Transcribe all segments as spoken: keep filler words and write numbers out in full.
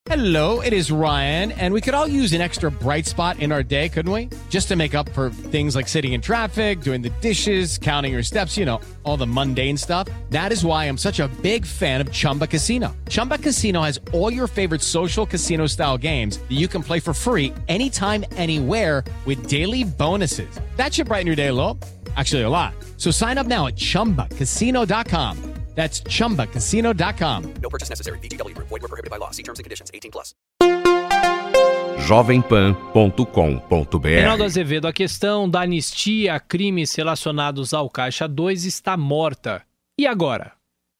Hello, it is Ryan, and we could all use an extra bright spot in our day, couldn't we? Just to make up for things like sitting in traffic, doing the dishes, counting your steps, you know, all the mundane stuff. That is why I'm such a big fan of Chumba Casino. Chumba Casino has all your favorite social casino-style games that you can play for free anytime, anywhere with daily bonuses. That should brighten your day a little. Actually, a lot. So sign up now at chumba casino dot com. That's chumba casino dot com. No purchase necessary. V G W Group. Void where prohibited by law. See terms and conditions. eighteen plus. jovem pan ponto com ponto b r. Reinaldo Azevedo, a questão da anistia a crimes relacionados ao Caixa dois está morta. E agora?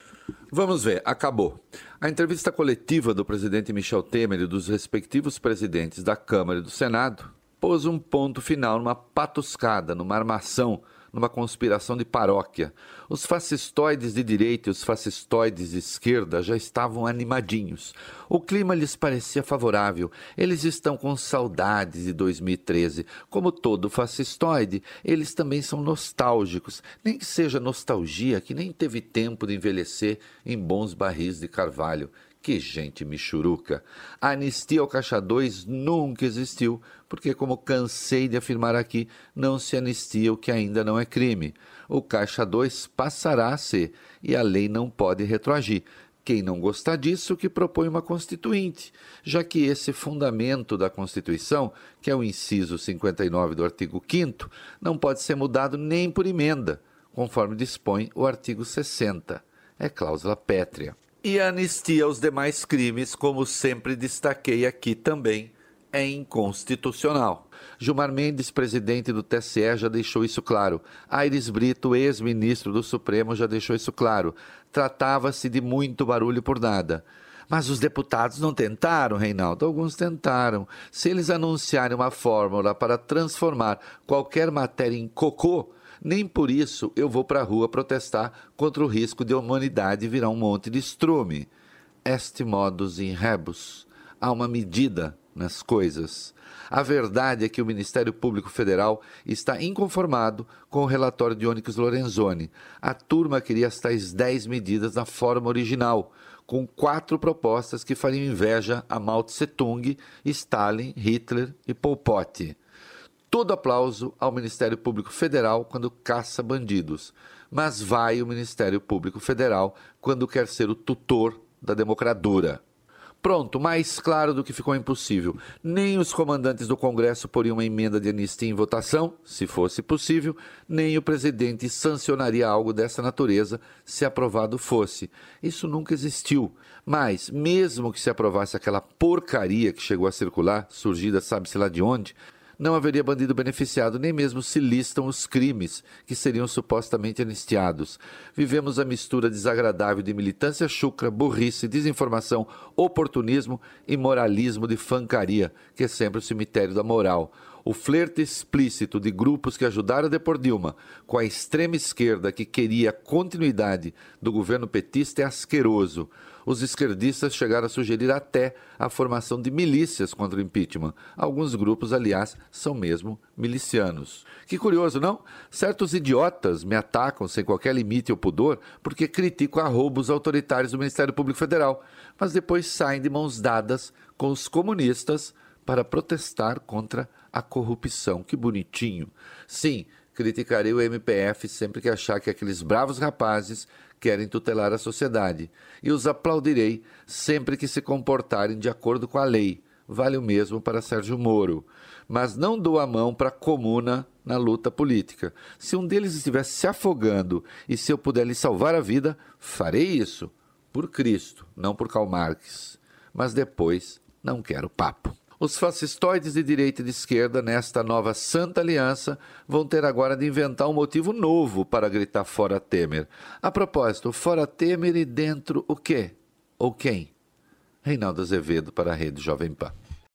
Vamos ver, acabou. A entrevista coletiva do presidente Michel Temer e dos respectivos presidentes da Câmara e do Senado pôs um ponto final numa patuscada, numa armação, numa conspiração de paróquia. Os fascistoides de direita e os fascistoides de esquerda já estavam animadinhos. O clima lhes parecia favorável. Eles estão com saudades de dois mil e treze. Como todo fascistoide, eles também são nostálgicos. Nem que seja nostalgia que nem teve tempo de envelhecer em bons barris de carvalho. Que gente michuruca! A anistia ao Caixa dois nunca existiu, porque, como cansei de afirmar aqui, não se anistia o que ainda não é crime. O Caixa dois passará a ser, e a lei não pode retroagir. Quem não gostar disso, que propõe uma constituinte, já que esse fundamento da Constituição, que é o inciso cinquenta e nove do artigo quinto, não pode ser mudado nem por emenda, conforme dispõe o artigo sessenta. É cláusula pétrea. E a anistia aos demais crimes, como sempre destaquei aqui também, é inconstitucional. Gilmar Mendes, presidente do T S E, já deixou isso claro. Aires Brito, ex-ministro do Supremo, já deixou isso claro. Tratava-se de muito barulho por nada. Mas os deputados não tentaram, Reinaldo? Alguns tentaram. Se eles anunciarem uma fórmula para transformar qualquer matéria em cocô, nem por isso eu vou para a rua protestar contra o risco de a humanidade virar um monte de estrume. Est modus in rebus. Há uma medida nas coisas. A verdade é que o Ministério Público Federal está inconformado com o relatório de Onyx Lorenzoni. A turma queria as tais dez medidas na forma original, com quatro propostas que fariam inveja a Mao Tse-tung, Stalin, Hitler e Pol Pot. Todo aplauso ao Ministério Público Federal quando caça bandidos, mas vai o Ministério Público Federal quando quer ser o tutor da democradura. Pronto, mais claro do que ficou impossível. Nem os comandantes do Congresso poriam uma emenda de anistia em votação, se fosse possível, nem o presidente sancionaria algo dessa natureza se aprovado fosse. Isso nunca existiu. Mas, mesmo que se aprovasse aquela porcaria que chegou a circular, surgida sabe-se lá de onde, não haveria bandido beneficiado, nem mesmo se listam os crimes que seriam supostamente anistiados. Vivemos a mistura desagradável de militância chucra, burrice, desinformação, oportunismo e moralismo de fancaria, que é sempre o cemitério da moral. O flerte explícito de grupos que ajudaram a depor Dilma com a extrema esquerda que queria a continuidade do governo petista é asqueroso. Os esquerdistas chegaram a sugerir até a formação de milícias contra o impeachment. Alguns grupos, aliás, são mesmo milicianos. Que curioso, não? Certos idiotas me atacam sem qualquer limite ou pudor porque critico arroubos autoritários do Ministério Público Federal, mas depois saem de mãos dadas com os comunistas para protestar contra a corrupção. Que bonitinho. Sim, criticarei o M P F sempre que achar que aqueles bravos rapazes querem tutelar a sociedade. E os aplaudirei sempre que se comportarem de acordo com a lei. Vale o mesmo para Sérgio Moro. Mas não dou a mão para a comuna na luta política. Se um deles estivesse se afogando e se eu puder lhe salvar a vida, farei isso. Por Cristo, não por Karl Marx. Mas depois não quero papo. Os fascistoides de direita e de esquerda, nesta nova Santa Aliança, vão ter agora de inventar um motivo novo para gritar fora Temer. A propósito, fora Temer e dentro o quê? Ou quem? Reinaldo Azevedo para a Rede Jovem Pan.